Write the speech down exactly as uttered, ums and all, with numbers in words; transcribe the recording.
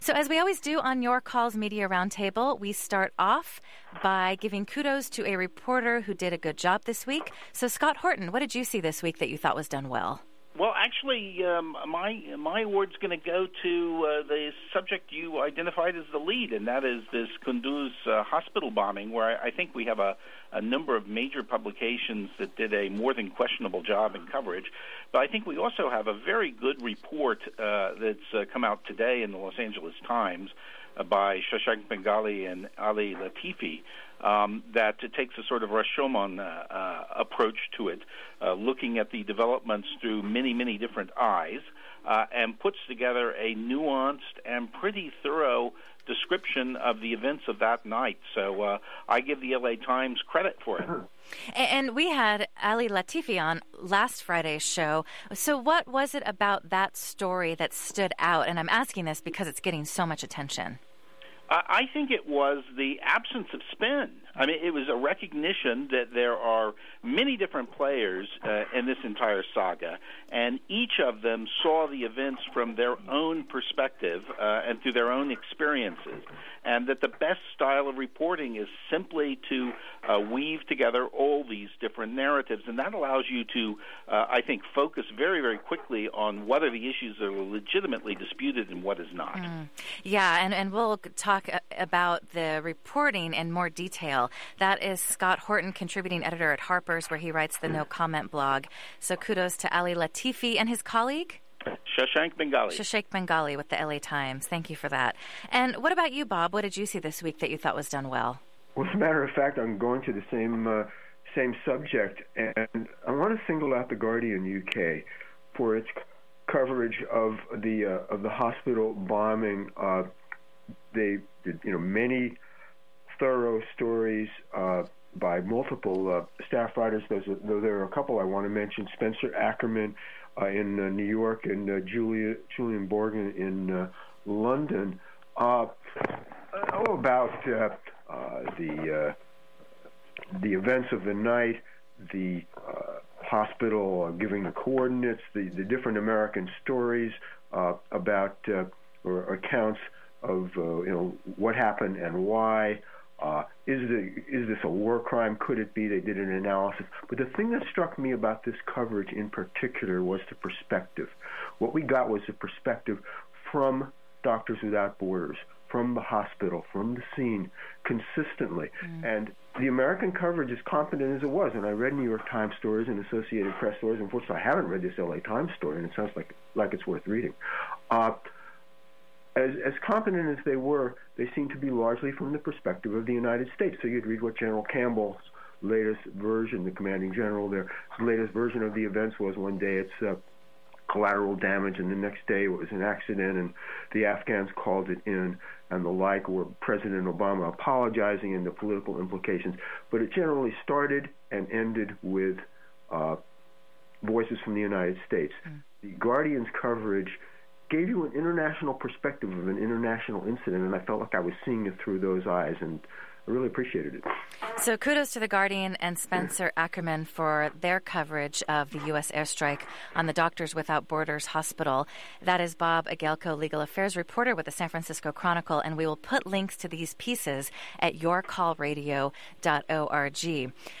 So as we always do on Your Calls Media Roundtable, we start off by giving kudos to a reporter who did a good job this week. So Scott Horton, what did you see this week that you thought was done well? Well, actually, um, my my award's going to go to uh, the subject you identified as the lead, and that is this Kunduz uh, hospital bombing, where I, I think we have a, a number of major publications that did a more than questionable job in coverage. But I think we also have a very good report uh, that's uh, come out today in the Los Angeles Times uh, by Shashank Bengali and Ali Latifi, Um, that takes a sort of Rashomon uh, uh, approach to it, uh, looking at the developments through many, many different eyes, uh, and puts together a nuanced and pretty thorough description of the events of that night. So uh, I give the L A Times credit for it. And we had Ali Latifi on last Friday's show. So what was it about that story that stood out? And I'm asking this because it's getting so much attention. I think it was the absence of spin. I mean, it was a recognition that there are many different players uh, in this entire saga, and each of them saw the events from their own perspective uh, and through their own experiences, and that the best style of reporting is simply to uh, weave together all these different narratives, and that allows you to, uh, I think, focus very, very quickly on what are the issues that are legitimately disputed and what is not. Mm. Yeah, and, and we'll talk about the reporting in more detail. That is Scott Horton, contributing editor at Harper's, where he writes the No Comment blog. So kudos to Ali Latifi and his colleague? Shashank Bengali. Shashank Bengali with the L A Times. Thank you for that. And what about you, Bob? What did you see this week that you thought was done well? Well, as a matter of fact, I'm going to the same uh, same subject, and I want to single out The Guardian U K for its c- coverage of the uh, of the hospital bombing. Uh, they did, you know, many thorough stories uh, by multiple uh, staff writers. Those, though there are a couple I want to mention: Spencer Ackerman uh, in uh, New York and uh, Julia Julian Borgen in uh, London. Uh, oh, about uh, uh, the uh, the events of the night, the uh, hospital uh, giving the coordinates, the, the different American stories uh, about uh, or accounts of uh, you know what happened and why. Uh, is the is this a war crime? Could it be? They did an analysis. But the thing that struck me about this coverage in particular was the perspective. What we got was the perspective from Doctors Without Borders, from the hospital, from the scene, consistently. Mm. And the American coverage, as competent as it was, and I read New York Times stories and Associated Press stories. Unfortunately, I haven't read this L A Times story, and it sounds like like it's worth reading. Uh, As, as competent as they were, they seemed to be largely from the perspective of the United States. So you'd read what General Campbell's latest version, the commanding general there, latest version of the events was. One day it's uh, collateral damage, and the next day it was an accident, and the Afghans called it in, and the like, or President Obama apologizing and the political implications. But it generally started and ended with uh, voices from the United States. Mm. The Guardian's coverage gave you an international perspective of an international incident, and I felt like I was seeing it through those eyes, and I really appreciated it. So kudos to The Guardian and Spencer Ackerman for their coverage of the U S airstrike on the Doctors Without Borders hospital. That is Bob Agelko, legal affairs reporter with the San Francisco Chronicle, and we will put links to these pieces at your call radio dot org.